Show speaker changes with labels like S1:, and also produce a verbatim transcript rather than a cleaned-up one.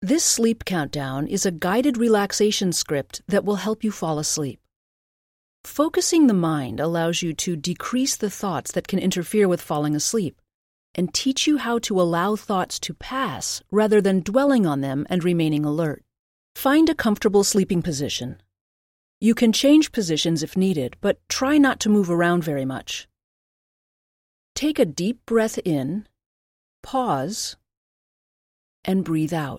S1: This sleep countdown is a guided relaxation script that will help you fall asleep. Focusing the mind allows you to decrease the thoughts that can interfere with falling asleep and teach you how to allow thoughts to pass rather than dwelling on them and remaining alert. Find a comfortable sleeping position. You can change positions if needed, but try not to move around very much. Take a deep breath in, pause, and breathe out.